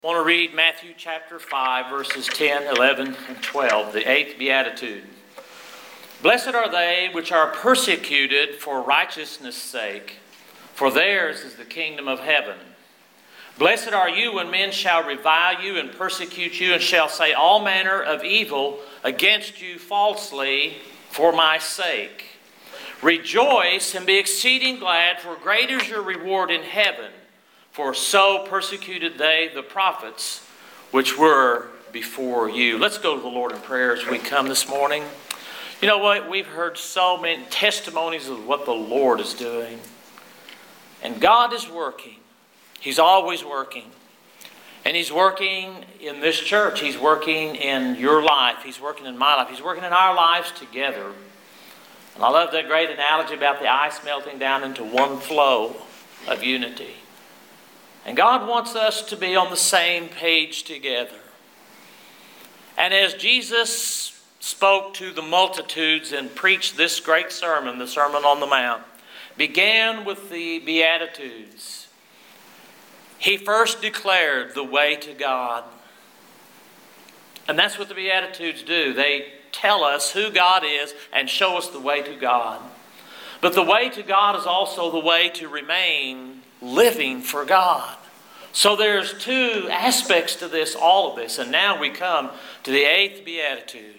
I want to read Matthew chapter 5, verses 10, 11, and 12, the eighth beatitude. Blessed are they which are persecuted for righteousness' sake, for theirs is the kingdom of heaven. Blessed are you when men shall revile you and persecute you, and shall say all manner of evil against you falsely for my sake. Rejoice and be exceeding glad, for great is your reward in heaven. For so persecuted they the prophets which were before you. Let's go to the Lord in prayer as we come this morning. You know what? We've heard so many testimonies of what the Lord is doing. And God is working. He's always working. And He's working in this church. He's working in your life. He's working in my life. He's working in our lives together. And I love that great analogy about the ice melting down into one flow of unity. And God wants us to be on the same page together. And as Jesus spoke to the multitudes and preached this great sermon, the Sermon on the Mount, began with the Beatitudes. He first declared the way to God. And that's what the Beatitudes do. They tell us who God is and show us the way to God. But the way to God is also the way to remain living for God. So there's two aspects to this, all of this. And now we come to the eighth beatitude.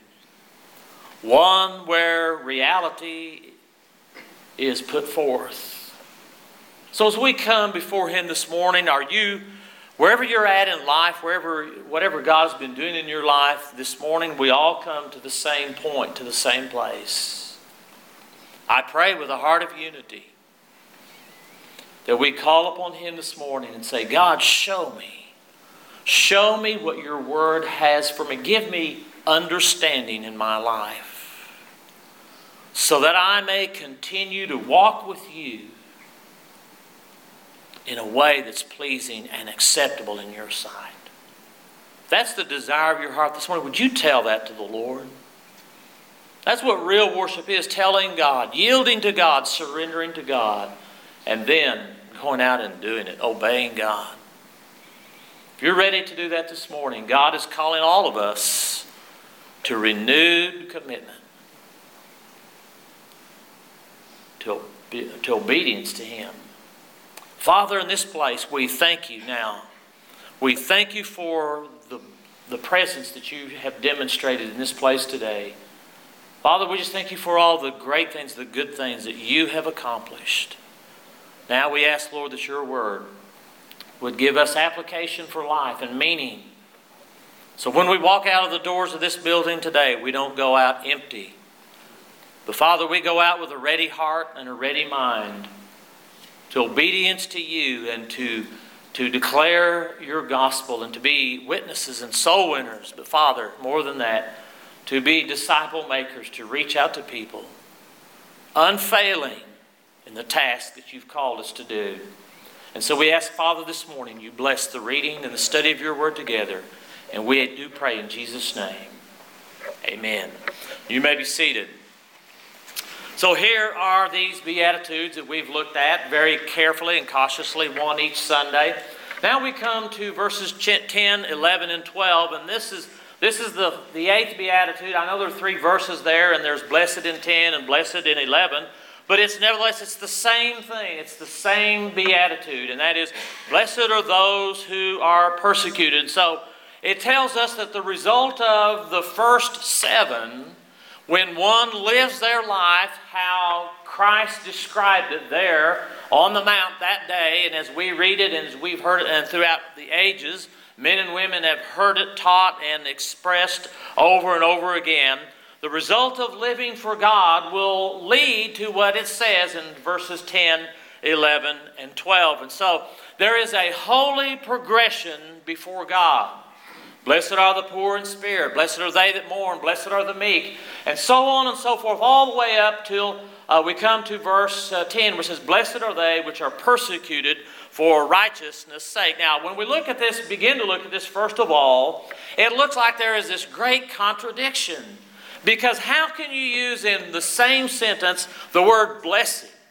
One where reality is put forth. So as we come before Him this morning, are you, wherever you're at in life, whatever God's been doing in your life this morning, we all come to the same point, to the same place. I pray with a heart of unity that we call upon Him this morning and say, God, show me. Show me what your word has for me. Give me understanding in my life so that I may continue to walk with you in a way that's pleasing and acceptable in your sight. If that's the desire of your heart this morning, would you tell that to the Lord? That's what real worship is, telling God, yielding to God, surrendering to God. And then going out and doing it, obeying God. If you're ready to do that this morning, God is calling all of us to renewed commitment, to obedience to Him. Father, in this place, we thank you now. We thank you for the presence that you have demonstrated in this place today. Father, we just thank you for all the great things, the good things that you have accomplished. Now we ask, Lord, that your word would give us application for life and meaning. So when we walk out of the doors of this building today, we don't go out empty. But Father, we go out with a ready heart and a ready mind to obedience to you and to declare your gospel and to be witnesses and soul winners. But Father, more than that, to be disciple makers, to reach out to people, unfailing in the task that you've called us to do. And so we ask, Father, this morning, you bless the reading and the study of your word together. And we do pray in Jesus' name. Amen. You may be seated. So here are these Beatitudes that we've looked at very carefully and cautiously, one each Sunday. Now we come to verses 10, 11, and 12. And this is the eighth Beatitude. I know there are 3 verses there, and there's blessed in 10 and blessed in 11. But it's the same thing. It's the same beatitude. And that is, blessed are those who are persecuted. So it tells us that the result of the first 7, when one lives their life how Christ described it there on the mount that day, and as we read it and as we've heard it and throughout the ages, men and women have heard it taught and expressed over and over again. The result of living for God will lead to what it says in verses 10, 11, and 12. And so there is a holy progression before God. Blessed are the poor in spirit. Blessed are they that mourn. Blessed are the meek. And so on and so forth, all the way up till we come to verse 10, which says, blessed are they which are persecuted for righteousness' sake. Now, when we look at this, begin to look at this first of all, it looks like there is this great contradiction. Because how can you use in the same sentence the word blessing?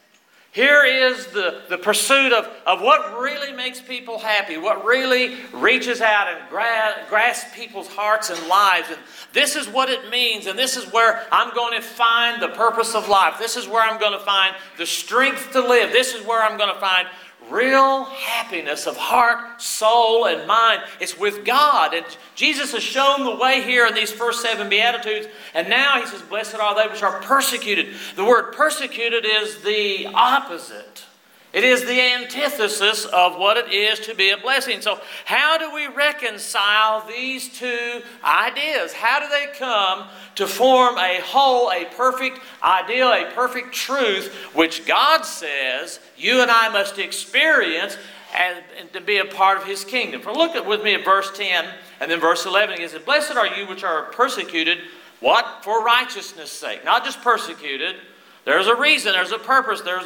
Here is the pursuit of what really makes people happy, what really reaches out and grasps people's hearts and lives. And this is what it means, and this is where I'm going to find the purpose of life. This is where I'm going to find the strength to live. This is where I'm going to find real happiness of heart, soul, and mind. It's with God. And Jesus has shown the way here in these first 7 Beatitudes. And now he says, blessed are they which are persecuted. The word persecuted is the opposite. It is the antithesis of what it is to be a blessing. So how do we reconcile these two ideas? How do they come to form a whole, a perfect ideal, a perfect truth, which God says you and I must experience and to be a part of His kingdom? For look with me at verse 10 and then verse 11. He says, blessed are you which are persecuted. What? For righteousness' sake. Not just persecuted. There's a reason, there's a purpose, there's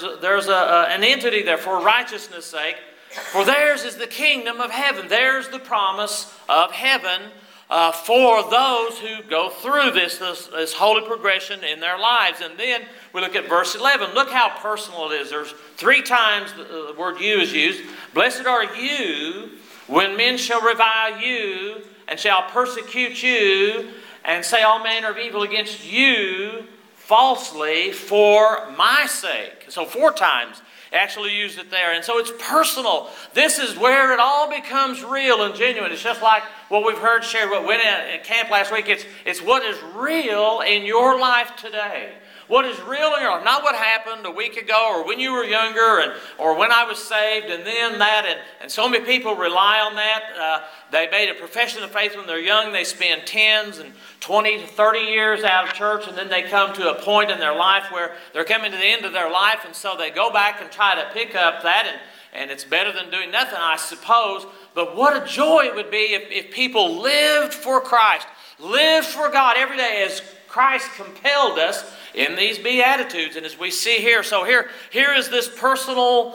an entity there for righteousness' sake. For theirs is the kingdom of heaven. There's the promise of heaven for those who go through this holy progression in their lives. And then we look at verse 11. Look how personal it is. There's 3 times the word you is used. Blessed are you when men shall revile you and shall persecute you and say all manner of evil against you falsely for my sake. So 4 times actually used it there. And so it's personal. This is where it all becomes real and genuine. It's just like what we've heard shared, what went at camp last week. It's what is real in your life today. What is real in your life. Not what happened a week ago or when you were younger or when I was saved and then that. And so many people rely on that. They made a profession of faith when they're young. They spend 10s and 20 to 30 years out of church, and then they come to a point in their life where they're coming to the end of their life, and so they go back and try to pick up that, and it's better than doing nothing, I suppose. But what a joy it would be if people lived for Christ, lived for God every day as Christ compelled us in these Beatitudes. And as we see here, so here is this personal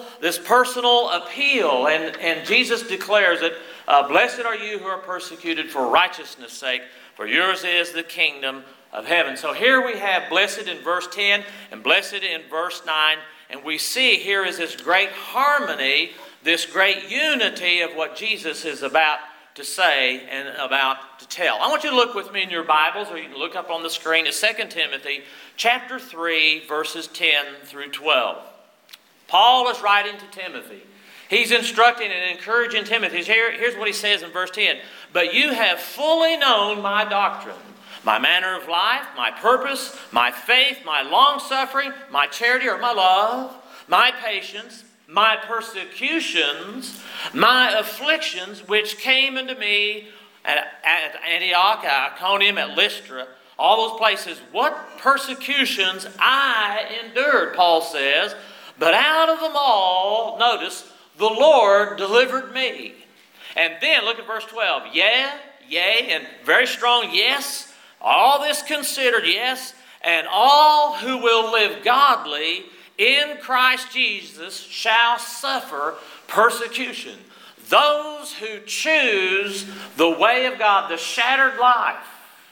appeal, and Jesus declares it, blessed are you who are persecuted for righteousness' sake, for yours is the kingdom of heaven. So here we have blessed in verse 10 and blessed in verse 9. And we see here is this great harmony, this great unity of what Jesus is about to say and about to tell. I want you to look with me in your Bibles, or you can look up on the screen at 2 Timothy chapter 3, verses 10 through 12. Paul is writing to Timothy. He's instructing and encouraging Timothy. Here's what he says in verse 10. But you have fully known my doctrine, my manner of life, my purpose, my faith, my long-suffering, my charity or my love, my patience, my persecutions, my afflictions, which came unto me at Antioch, at Iconium, at Lystra, all those places. What persecutions I endured, Paul says, but out of them all, notice, the Lord delivered me. And then look at verse 12. Yea, and very strong yes. All this considered, yes. And all who will live godly in Christ Jesus shall suffer persecution. Those who choose the way of God, the shattered life,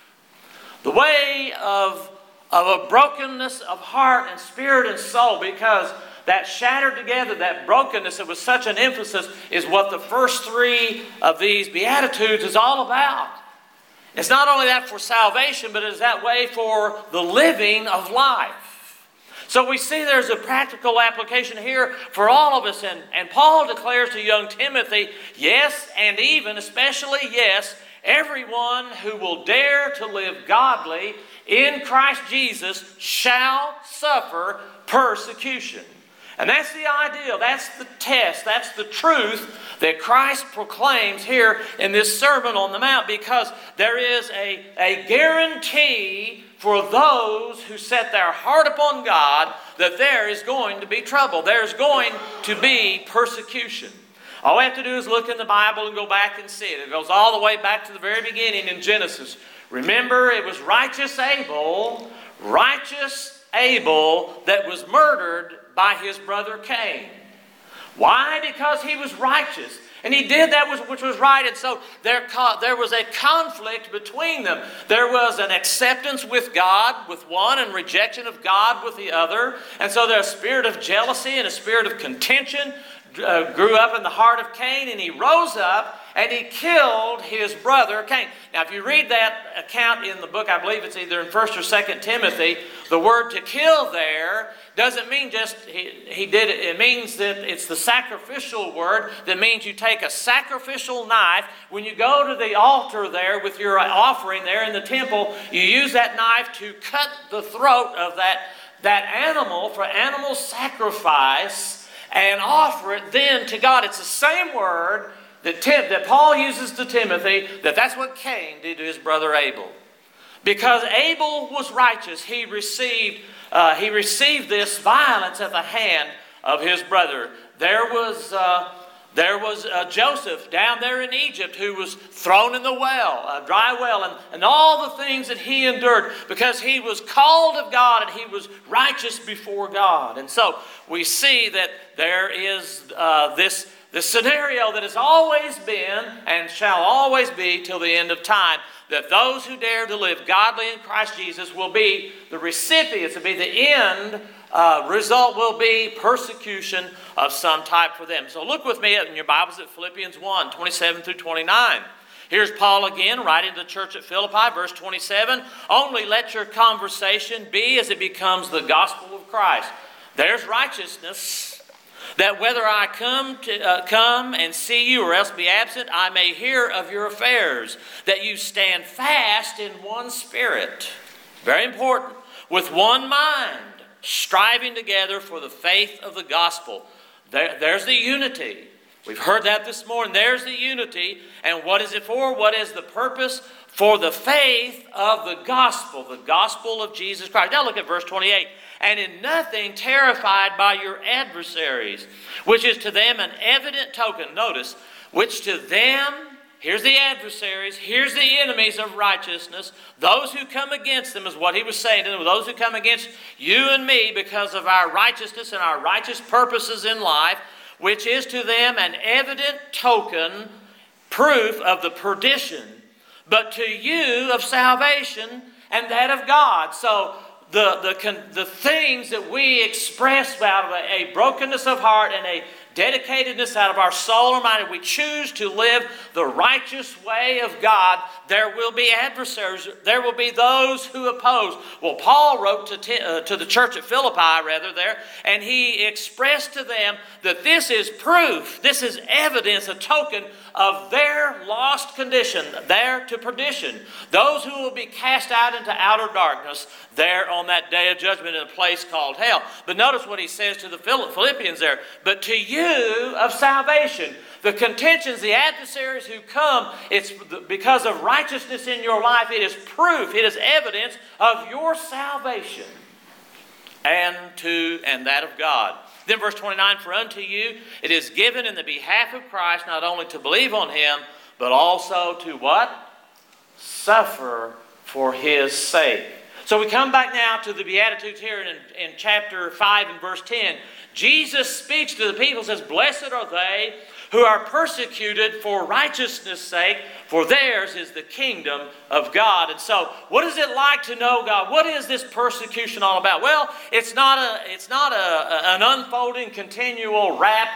the way of a brokenness of heart and spirit and soul, because that shattered together, that brokenness that was such an emphasis, is what the first 3 of these Beatitudes is all about. It's not only that for salvation, but it is that way for the living of life. So we see there's a practical application here for all of us. And Paul declares to young Timothy, yes, and even, especially yes, everyone who will dare to live godly in Christ Jesus shall suffer persecution. And that's the ideal, that's the test, that's the truth that Christ proclaims here in this Sermon on the Mount, because there is a guarantee for those who set their heart upon God that there is going to be trouble. There's going to be persecution. All we have to do is look in the Bible and go back and see it. It goes all the way back to the very beginning in Genesis. Remember, it was righteous Abel that was murdered by his brother Cain. Why? Because he was righteous. And he did that which was right. And so there was a conflict between them. There was an acceptance with God with one and rejection of God with the other. And so there's a spirit of jealousy and a spirit of contention grew up in the heart of Cain. And he rose up and he killed his brother Cain. Now if you read that account in the book, I believe it's either in 1 or 2 Timothy, the word to kill there doesn't mean just he did it. It means that it's the sacrificial word that means you take a sacrificial knife. When you go to the altar there with your offering there in the temple, you use that knife to cut the throat of that animal for animal sacrifice and offer it then to God. It's the same word that Paul uses to Timothy, that's what Cain did to his brother Abel. Because Abel was righteous, he received this violence at the hand of his brother. There was Joseph down there in Egypt who was thrown in the well, a dry well, and all the things that he endured because he was called of God and he was righteous before God. And so we see that there is this scenario that has always been and shall always be till the end of time, that those who dare to live godly in Christ Jesus will be the recipients, will be the end result will be persecution of some type for them. So look with me in your Bibles at Philippians 1, 27 through 29. Here's Paul again writing to the church at Philippi, verse 27. Only let your conversation be as it becomes the gospel of Christ. There's righteousness, that whether I come and see you or else be absent, I may hear of your affairs, that you stand fast in one spirit. Very important. With one mind, striving together for the faith of the gospel. There's the unity. We've heard that this morning. There's the unity. And what is it for? What is the purpose? For the faith of the gospel of Jesus Christ. Now look at verse 28. And in nothing terrified by your adversaries, which is to them an evident token. Notice, which to them, here's the adversaries, here's the enemies of righteousness. Those who come against them is what he was saying to them. Those who come against you and me because of our righteousness and our righteous purposes in life, which is to them an evident token, proof of the perdition, but to you of salvation and that of God. So the things that we express out of a brokenness of heart and a dedicatedness out of our soul and mind, if we choose to live the righteous way of God, there will be adversaries. There will be those who oppose. Well, Paul wrote to the church at Philippi, and he expressed to them that this is proof, this is evidence, a token of their lost condition, there to perdition. Those who will be cast out into outer darkness there on that day of judgment in a place called hell. But notice what he says to the Philippians there. But to you of salvation. The contentions, the adversaries who come, it's because of righteousness in your life. It is proof, it is evidence of your salvation and that of God. Then verse 29, for unto you it is given in the behalf of Christ not only to believe on him, but also to what? Suffer for his sake. So we come back now to the Beatitudes here in chapter 5 and verse 10. Jesus speaks to the people and says, blessed are they who are persecuted for righteousness' sake, for theirs is the kingdom of God. And so, what is it like to know God? What is this persecution all about? Well, it's not an unfolding, continual rap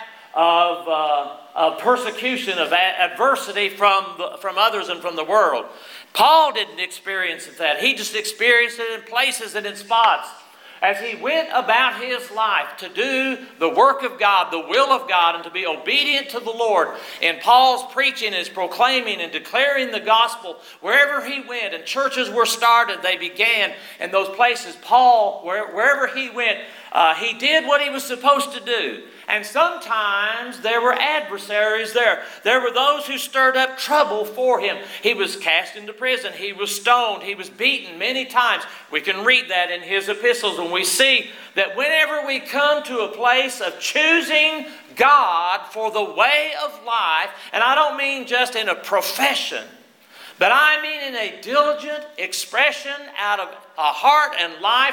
of persecution, of adversity from others and from the world. Paul didn't experience that. He just experienced it in places and in spots. As he went about his life to do the work of God, the will of God, and to be obedient to the Lord. And Paul's preaching, his proclaiming and declaring the gospel wherever he went, and churches were started, they began in those places. Paul, wherever he went, he did what he was supposed to do. And sometimes there were adversaries there. There were those who stirred up trouble for him. He was cast into prison. He was stoned. He was beaten many times. We can read that in his epistles. And we see that whenever we come to a place of choosing God for the way of life, and I don't mean just in a profession, but I mean in a diligent expression out of a heart and life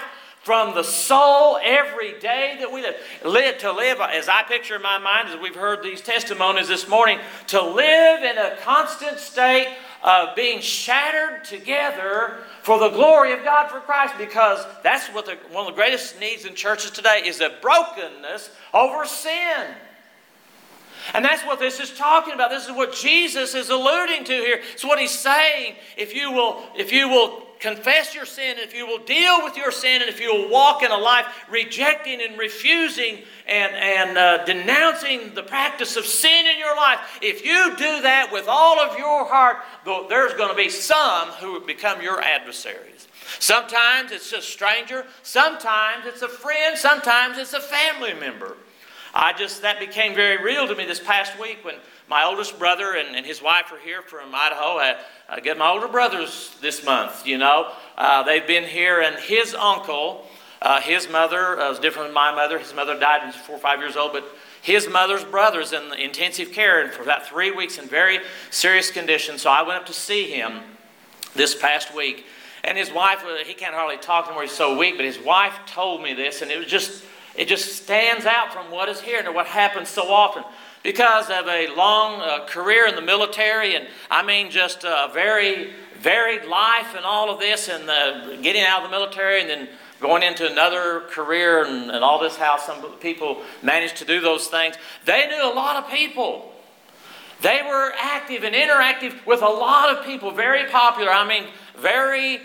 from the soul every day that we live. To live, as I picture in my mind, as we've heard these testimonies this morning, to live in a constant state of being shattered together for the glory of God, for Christ, because that's what one of the greatest needs in churches today is a brokenness over sin. And that's what this is talking about. This is what Jesus is alluding to here. It's what he's saying. If you will confess your sin, if you will deal with your sin, and if you will walk in a life rejecting and refusing and denouncing the practice of sin in your life, if you do that with all of your heart, there's going to be some who become your adversaries. Sometimes it's a stranger, sometimes it's a friend, sometimes it's a family member. That became very real to me this past week when my oldest brother and his wife are here from Idaho. I get my older brothers this month, They've been here, and his uncle, his mother was different than my mother. His mother died when he was 4 or 5 years old, but his mother's brother's in intensive care and for about 3 weeks in very serious condition. So I went up to see him this past week. And his wife, he can't hardly talk anymore, he's so weak, but his wife told me this, and it just stands out from what is here and what happens so often. Because of a long career in the military, and I mean just a very varied life and all of this, and getting out of the military and then going into another career and all this, how some people manage to do those things. They knew a lot of people. They were active and interactive with a lot of people, very popular. I mean, very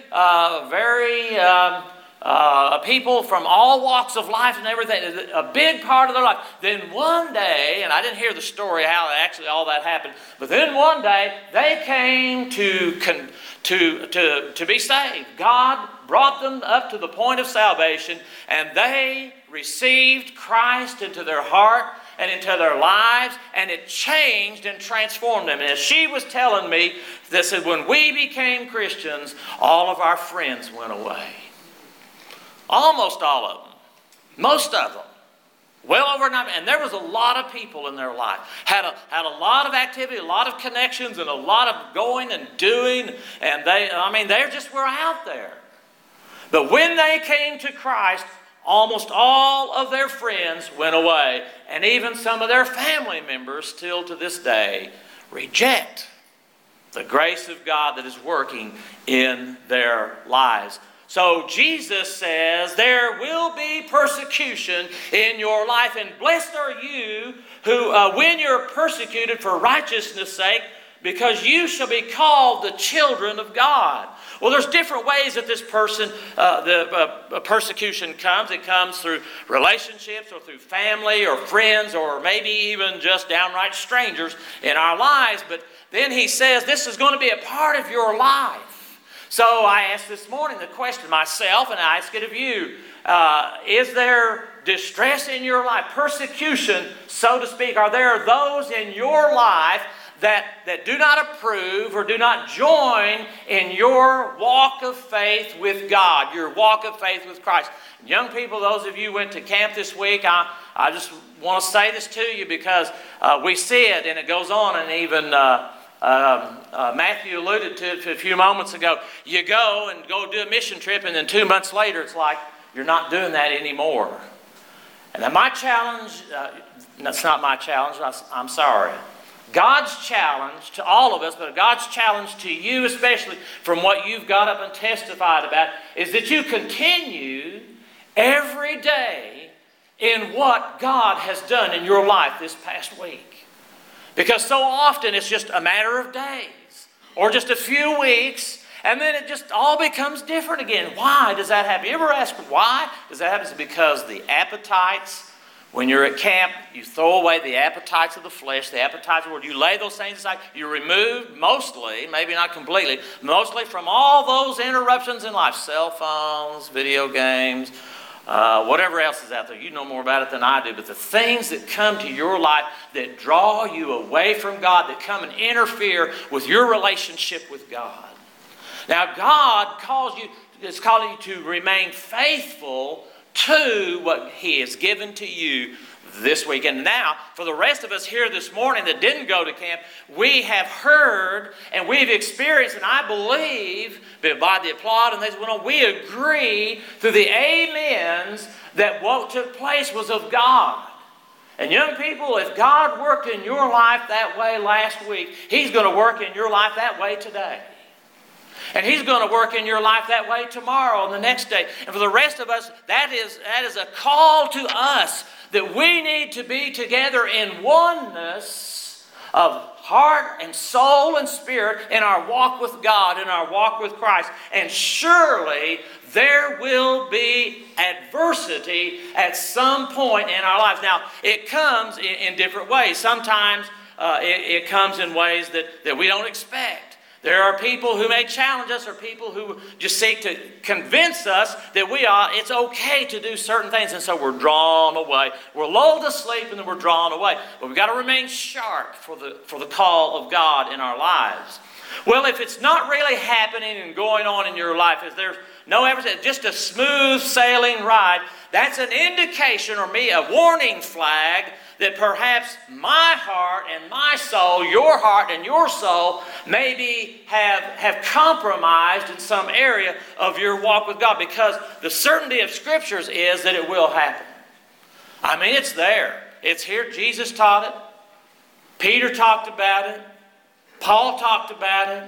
people from all walks of life and everything, a big part of their life. Then one day, and I didn't hear the story how actually all that happened, but then one day they came to be saved. God brought them up to the point of salvation, and they received Christ into their heart and into their lives, and it changed and transformed them. And as she was telling me, that said, when we became Christians, all of our friends went away. Almost all of them. Most of them. Well over 9. And there was a lot of people in their life. Had a lot of activity, a lot of connections, and a lot of going and doing. And they just were out there. But when they came to Christ, almost all of their friends went away. And even some of their family members still to this day reject the grace of God that is working in their lives. So Jesus says there will be persecution in your life, and blessed are you who, when you're persecuted for righteousness' sake, because you shall be called the children of God. Well, there's different ways that this persecution comes. It comes through relationships or through family or friends or maybe even just downright strangers in our lives. But then he says this is going to be a part of your life. So I asked this morning the question myself, and I ask it of you. Is there distress in your life? Persecution, so to speak. Are there those in your life that do not approve or do not join in your walk of faith with God, your walk of faith with Christ? Young people, those of you who went to camp this week, I just want to say this to you because we see it, and it goes on, and even Matthew alluded to it a few moments ago. You go and go do a mission trip, and then 2 months later, it's like you're not doing that anymore. And then my challenge, that's not my challenge, I'm sorry. God's challenge to all of us, but God's challenge to you especially from what you've got up and testified about, is that you continue every day in what God has done in your life this past week. Because so often it's just a matter of days or just a few weeks, and then it just all becomes different again. Why does that happen? You ever ask why does that happen? It's because the appetites, when you're at camp, you throw away the appetites of the flesh, the appetites of the world. You lay those things aside. You're removed mostly, maybe not completely, mostly from all those interruptions in life. Cell phones, video games, whatever else is out there. You know more about it than I do. But the things that come to your life that draw you away from God, that come and interfere with your relationship with God. Now, God is calling you to remain faithful to what He has given to you this week. And now, for the rest of us here this morning that didn't go to camp, we have heard and we've experienced, and I believe, by the applaud and things went on, we agree through the amens that what took place was of God. And young people, if God worked in your life that way last week, He's going to work in your life that way today. And He's going to work in your life that way tomorrow and the next day. And for the rest of us, that is a call to us that we need to be together in oneness of heart and soul and spirit in our walk with God, in our walk with Christ. And surely there will be adversity at some point in our lives. Now, it comes in different ways. Sometimes it comes in ways that we don't expect. There are people who may challenge us, or people who just seek to convince us that it's okay to do certain things, and so we're drawn away. We're lulled to sleep and then we're drawn away. But we've got to remain sharp for the call of God in our lives. Well, if it's not really happening and going on in your life, if there's no evidence, just a smooth sailing ride, that's an indication, or a warning flag, that perhaps my heart and my soul, your heart and your soul, maybe have compromised in some area of your walk with God, because the certainty of Scriptures is that it will happen. I mean, it's there. It's here. Jesus taught it. Peter talked about it. Paul talked about it.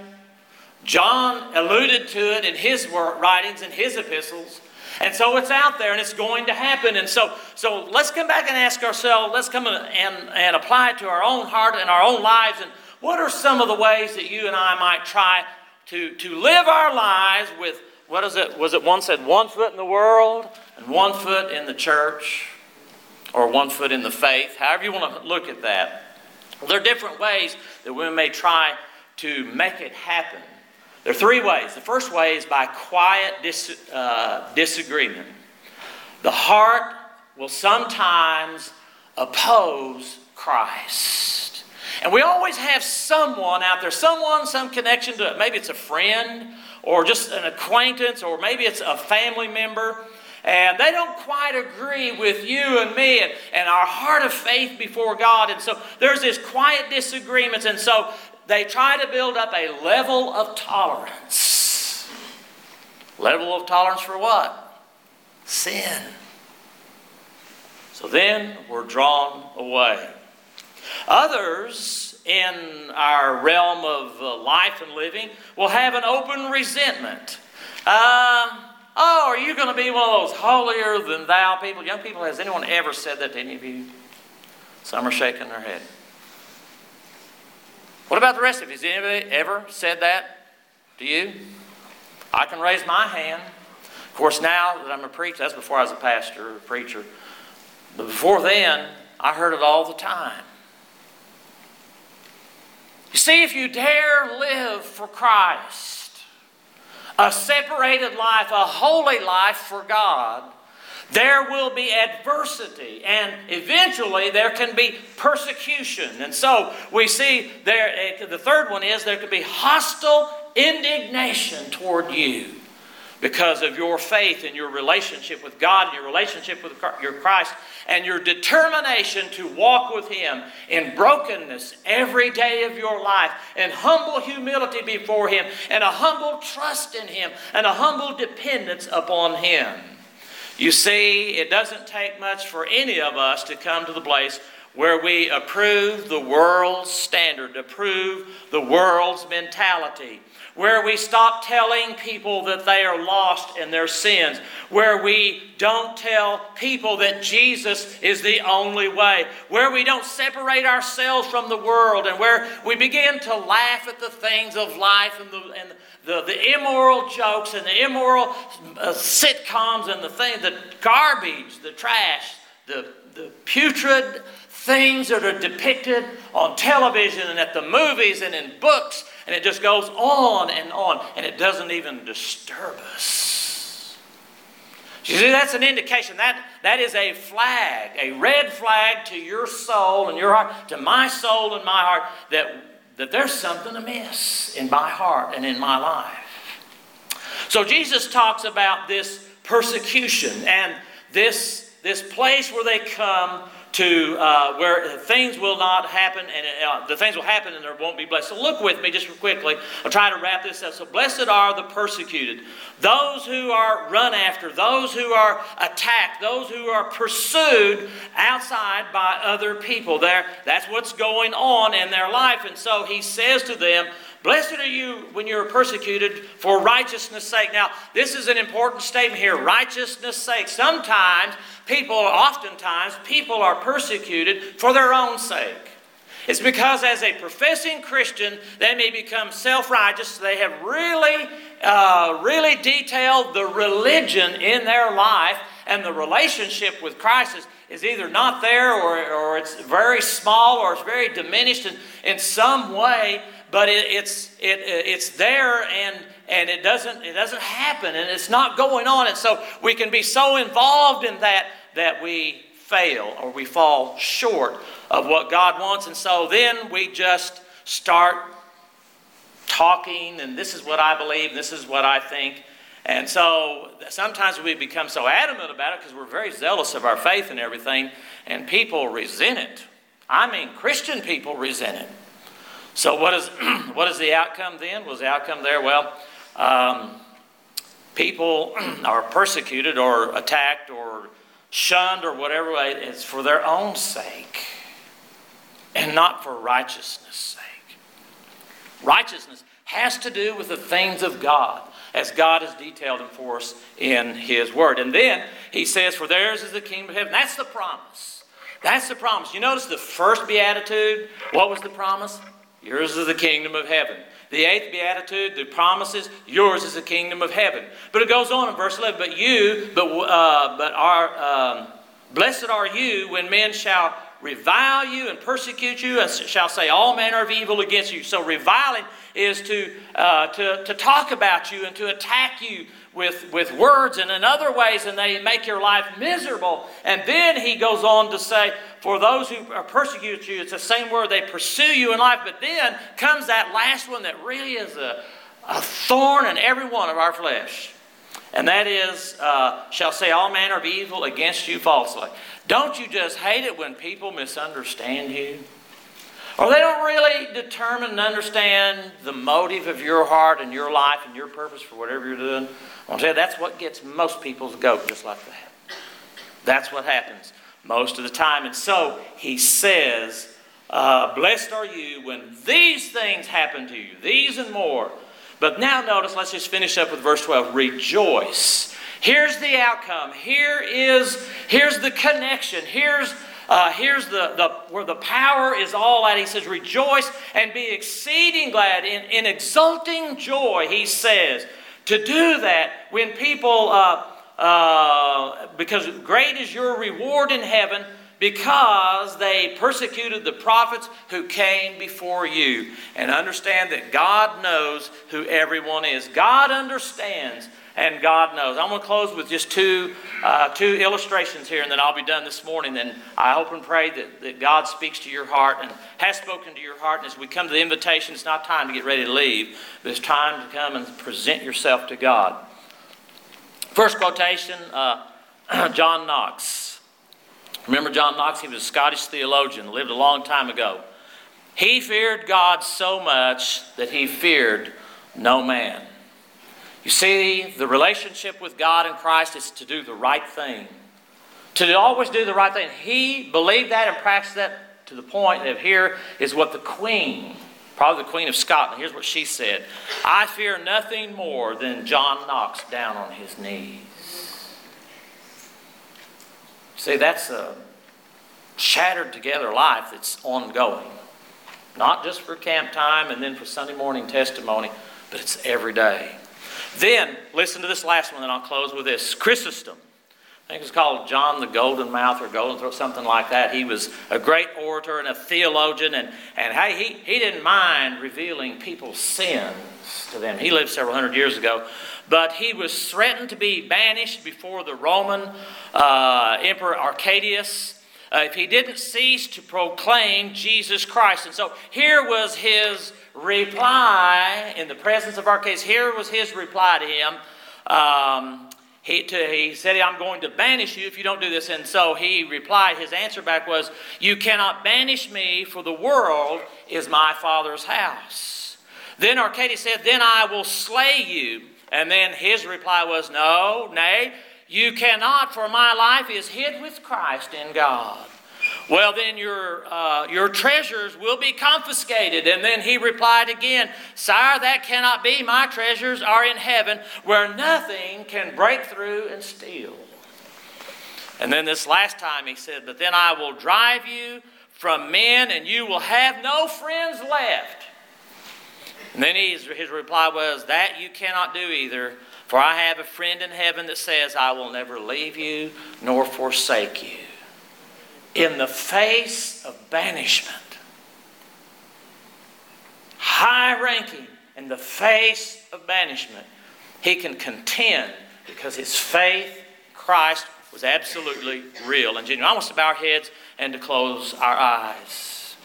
John alluded to it in his writings, in his epistles. And so it's out there and it's going to happen. And so let's come back and ask ourselves, let's come and apply it to our own heart and our own lives. And what are some of the ways that you and I might try to live our lives with, what is it? Was it one said 1 foot in the world and 1 foot in the church, or 1 foot in the faith? However you want to look at that. Well, there are different ways that we may try to make it happen. There are 3 ways. The first way is by quiet disagreement. The heart will sometimes oppose Christ. And we always have someone out there, some connection to it. Maybe it's a friend or just an acquaintance, or maybe it's a family member. And they don't quite agree with you and me and our heart of faith before God. And so there's this quiet disagreements. And so they try to build up a level of tolerance. Level of tolerance for what? Sin. So then we're drawn away. Others in our realm of life and living will have an open resentment. Are you going to be one of those holier than thou people? Young people, has anyone ever said that to any of you? Some are shaking their head. What about the rest of you? Has anybody ever said that to you? I can raise my hand. Of course, now that I'm a preacher, that's before I was a pastor or a preacher. But before then, I heard it all the time. You see, if you dare live for Christ, a separated life, a holy life for God, there will be adversity, and eventually there can be persecution. And so we see there, the third one is there could be hostile indignation toward you because of your faith and your relationship with God and your relationship with your Christ and your determination to walk with Him in brokenness every day of your life, and humble humility before Him, and a humble trust in Him, and a humble dependence upon Him. You see, it doesn't take much for any of us to come to the place where we approve the world's standard, approve the world's mentality, where we stop telling people that they are lost in their sins, where we don't tell people that Jesus is the only way, where we don't separate ourselves from the world, and where we begin to laugh at the things of life and the immoral jokes and the immoral sitcoms and the garbage, the trash, the putrid things that are depicted on television and at the movies and in books, and it just goes on, and it doesn't even disturb us. You see, that's an indication. That is a flag, a red flag to your soul and your heart, to my soul and my heart, that there's something amiss in my heart and in my life. So Jesus talks about this persecution and this place where they come where things will not happen, and the things will happen and there won't be blessed. So look with me just quickly. I'll try to wrap this up. So blessed are the persecuted, those who are run after, those who are attacked, those who are pursued outside by other people. That's what's going on in their life. And so he says to them, blessed are you when you're persecuted for righteousness' sake. Now, this is an important statement here, righteousness' sake. Oftentimes, people are persecuted for their own sake. It's because as a professing Christian, they may become self-righteous. They have really detailed the religion in their life, and the relationship with Christ is either not there or it's very small or it's very diminished in some way. But it's there and it doesn't happen, and it's not going on. And so we can be so involved in that we fail or we fall short of what God wants. And so then we just start talking, and this is what I believe, this is what I think. And so sometimes we become so adamant about it because we're very zealous of our faith and everything, and people resent it. I mean, Christian people resent it. So what is the outcome then? Was the outcome there? Well, people are persecuted or attacked or shunned or whatever. It's for their own sake and not for righteousness' sake. Righteousness has to do with the things of God, as God has detailed them for us in His Word. And then he says, for theirs is the kingdom of heaven. That's the promise. That's the promise. You notice the first beatitude, what was the promise? Yours is the kingdom of heaven. The 8th beatitude, the promise is, yours is the kingdom of heaven. But it goes on in verse 11, blessed are you when men shall revile you and persecute you and shall say all manner of evil against you. So reviling is to talk about you and to attack you with words and in other ways, and they make your life miserable. And then he goes on to say, for those who persecute you, it's the same word, they pursue you in life. But then comes that last one that really is a thorn in every one of our flesh. And that is, shall say all manner of evil against you falsely. Don't you just hate it when people misunderstand you? Or they don't really determine and understand the motive of your heart and your life and your purpose for whatever you're doing? I want to tell you, that's what gets most people to go just like that. That's what happens most of the time. And so he says, blessed are you when these things happen to you, these and more. But now notice, let's just finish up with verse 12. Rejoice. Here's the outcome. Here's the connection. Here's where the power is all at. He says, rejoice and be exceeding glad in exulting joy, he says. To do that when people, because great is your reward in heaven, because they persecuted the prophets who came before you. And understand that God knows who everyone is. God understands and God knows. I'm going to close with just two illustrations here, and then I'll be done this morning. And I hope and pray that God speaks to your heart and has spoken to your heart. And as we come to the invitation, it's not time to get ready to leave, but it's time to come and present yourself to God. First quotation, John Knox. Remember John Knox? He was a Scottish theologian, lived a long time ago. He feared God so much that he feared no man. You see, the relationship with God and Christ is to do the right thing. To always do the right thing. He believed that and practiced that to the point that here is what the Queen, probably the Queen of Scotland, here's what she said. I fear nothing more than John Knox down on his knees. See, that's a shattered together life that's ongoing. Not just for camp time and then for Sunday morning testimony, but it's every day. Then, listen to this last one, and I'll close with this. Chrysostom. I think it's called John the Golden Mouth or Golden Throat, something like that. He was a great orator and a theologian, and hey, he didn't mind revealing people's sins to them. He lived several hundred years ago. But he was threatened to be banished before the Roman Emperor Arcadius if he didn't cease to proclaim Jesus Christ. And so here was his reply in the presence of Arcadius. Here was his reply to him. he said, I'm going to banish you if you don't do this. And so he replied, his answer back was, you cannot banish me, for the world is my Father's house. Then Arcadius said, then I will slay you. And then his reply was, no, nay, you cannot, for my life is hid with Christ in God. Well, then your treasures will be confiscated. And then he replied again, sire, that cannot be. My treasures are in heaven, where nothing can break through and steal. And then this last time he said, but then I will drive you from men, and you will have no friends left. And then his reply was, that you cannot do either, for I have a friend in heaven that says, I will never leave you nor forsake you. In the face of banishment, high ranking, in the face of banishment, he can contend because his faith in Christ was absolutely real and genuine. I want us to bow our heads and to close our eyes.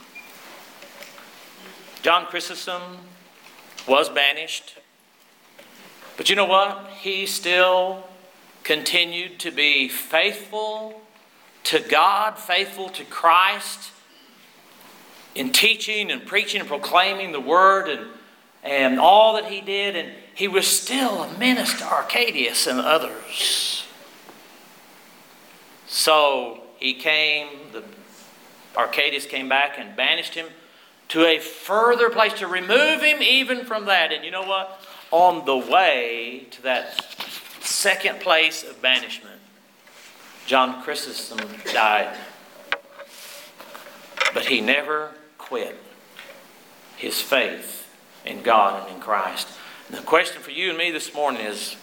John Chrysostom was banished, but you know what? He still continued to be faithful to God, faithful to Christ, in teaching and preaching and proclaiming the Word and all that he did. And he was still a menace to Arcadius and others. So Arcadius came back and banished him to a further place to remove him even from that. And you know what? On the way to that second place of banishment, John Chrysostom died. But he never quit his faith in God and in Christ. And the question for you and me this morning is,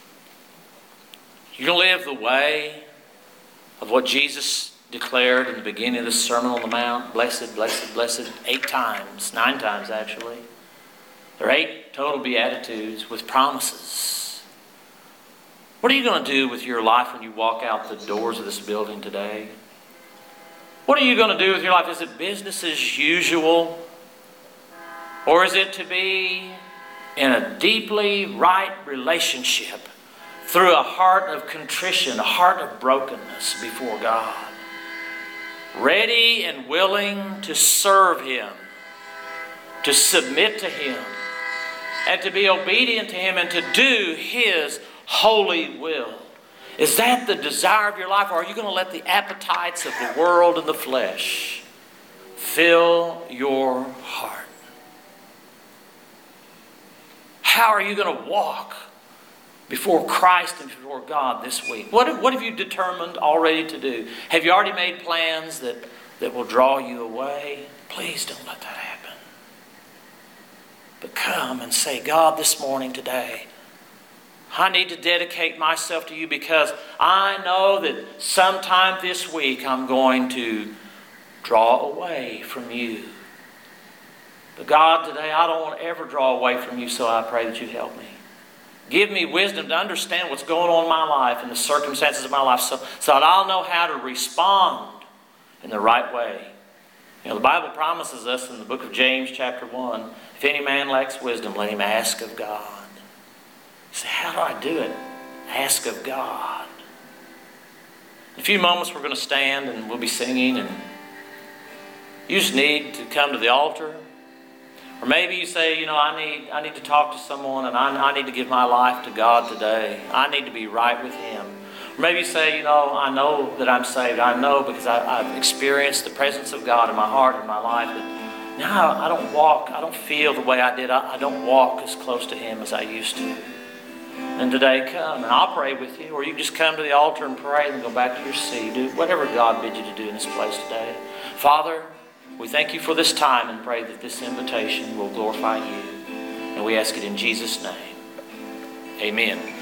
you going to live the way of what Jesus declared in the beginning of the Sermon on the Mount? Blessed, blessed, blessed, 9 times actually. There are 8 total Beatitudes with promises. What are you going to do with your life when you walk out the doors of this building today? What are you going to do with your life? Is it business as usual? Or is it to be in a deeply right relationship through a heart of contrition, a heart of brokenness before God? Ready and willing to serve Him, to submit to Him, and to be obedient to Him and to do His holy will. Is that the desire of your life, or are you going to let the appetites of the world and the flesh fill your heart? How are you going to walk before Christ and before God this week? What have you determined already to do? Have you already made plans that will draw you away? Please don't let that happen. But come and say, God, this morning, today, I need to dedicate myself to you because I know that sometime this week I'm going to draw away from you. But God, today I don't want to ever draw away from you, so I pray that you help me. Give me wisdom to understand what's going on in my life and the circumstances of my life so that I'll know how to respond in the right way. You know, the Bible promises us in the book of James chapter 1, if any man lacks wisdom, let him ask of God. You say, how do I do it? Ask of God. In a few moments we're going to stand and we'll be singing, and you just need to come to the altar. Or maybe you say, I need to talk to someone, and I need to give my life to God today. I need to be right with Him. Or maybe you say, I know that I'm saved. I know because I've experienced the presence of God in my heart and my life. But now I don't feel the way I did. I don't walk as close to Him as I used to. And today come, and I'll pray with you. Or you can just come to the altar and pray and go back to your seat. Do whatever God bids you to do in this place today. Father, we thank you for this time and pray that this invitation will glorify you. And we ask it in Jesus' name. Amen.